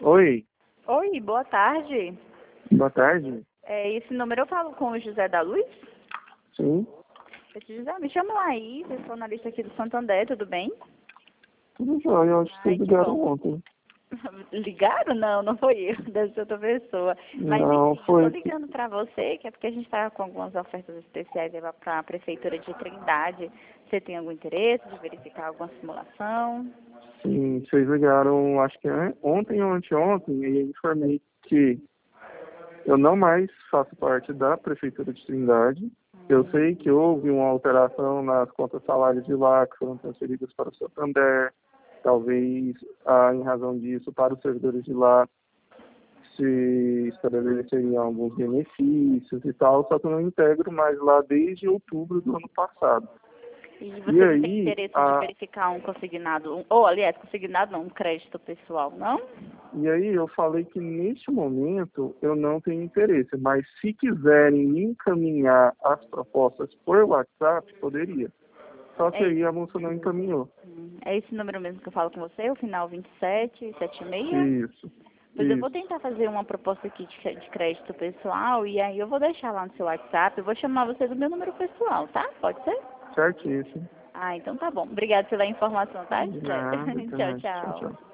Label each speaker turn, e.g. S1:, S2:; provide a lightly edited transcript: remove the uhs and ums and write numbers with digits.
S1: Oi,
S2: Oi, boa tarde.
S1: boa tarde.
S2: Esse número eu falo com o José da Luz?
S1: Sim,
S2: José, me chama Laís, eu sou analista aqui do Santander, tudo bem?
S1: tudo jóia. Eu acho que
S2: Ai,
S1: vocês
S2: que
S1: ligaram
S2: bom.
S1: ontem.
S2: Ligaram? Não, não foi eu, deve ser outra pessoa. Mas
S1: Não,
S2: enfim, eu tô
S1: foi.
S2: ligando pra você, que é porque a gente tá com algumas ofertas especiais aí para a Prefeitura de Trindade. Você tem algum interesse de verificar alguma simulação?
S1: Sim, vocês ligaram, acho que ontem ou anteontem, e eu informei que eu não mais faço parte da Prefeitura de Trindade. Eu sei que houve uma alteração nas contas salários de lá, que foram transferidas para o Santander. Talvez, em razão disso, para os servidores de lá, se estabeleceriam alguns benefícios e tal, só que eu não integro mais lá desde outubro do ano passado.
S2: E
S1: E
S2: você não tem
S1: aí,
S2: interesse de verificar um consignado, ou aliás, consignado não, um crédito pessoal, não?
S1: eu falei que neste momento eu não tenho interesse, mas se quiserem me encaminhar as propostas por WhatsApp, poderia. Só que
S2: É
S1: aí
S2: isso.
S1: a moça não encaminhou.
S2: É esse número mesmo que eu falo com você, o final 2776?
S1: Isso,
S2: Pois eu vou
S1: isso,
S2: tentar fazer uma proposta aqui de crédito pessoal e aí eu vou deixar lá no seu WhatsApp, eu vou chamar você do meu número pessoal, tá? Pode ser?
S1: certíssimo.
S2: Ah, então tá bom. Obrigada pela informação, tá,
S1: De
S2: José?
S1: nada,
S2: Tchau,
S1: tá. Tchau,
S2: tchau.
S1: tchau.